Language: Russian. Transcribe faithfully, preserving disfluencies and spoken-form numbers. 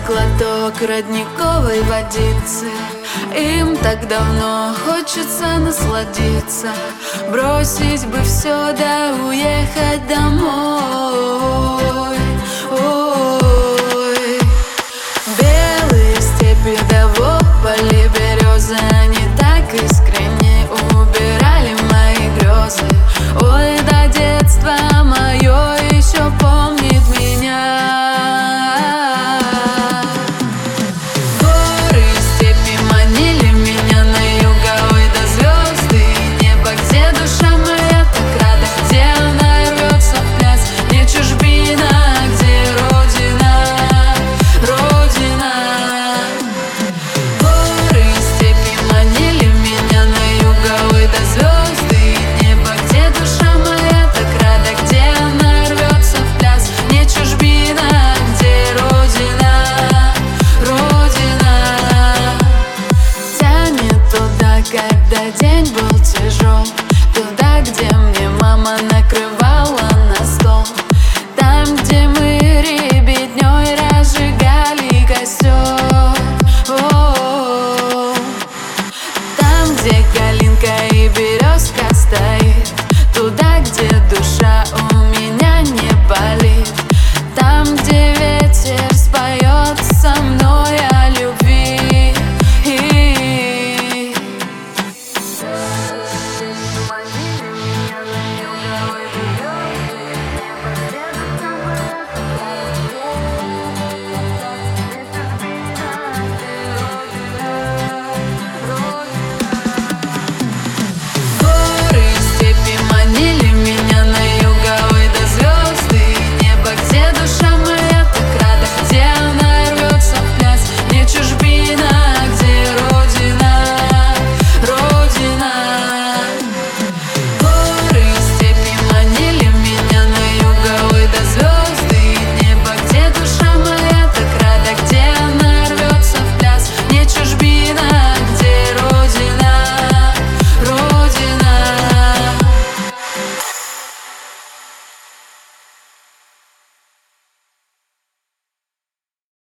глоток родниковой водицы. Им так давно хочется насладиться, бросить бы все да уехать домой. Ой. Белые степи да вопль березы, они так искренне убирали мои грезы. Ой, да детство мое еще помнит меня. Горы и степи манили меня на юго, ой, да звезды и небо, где душа моя так рада, где она рвется в пляс, не чужбина, где родина, родина. Горы и степи манили меня на юго, ой, да звезды и небо, где душа моя так рада, где она рвется в пляс, не чужбина, где родина, родина. Тянет туда, когда день был тяжел, туда, где мне мама накрывала на стол, там, где мы ребятней разжигали костер. О-о-о. Там, где калинка и березка стоит, туда, где душа у меня не болит, там, где ветер споет со мной.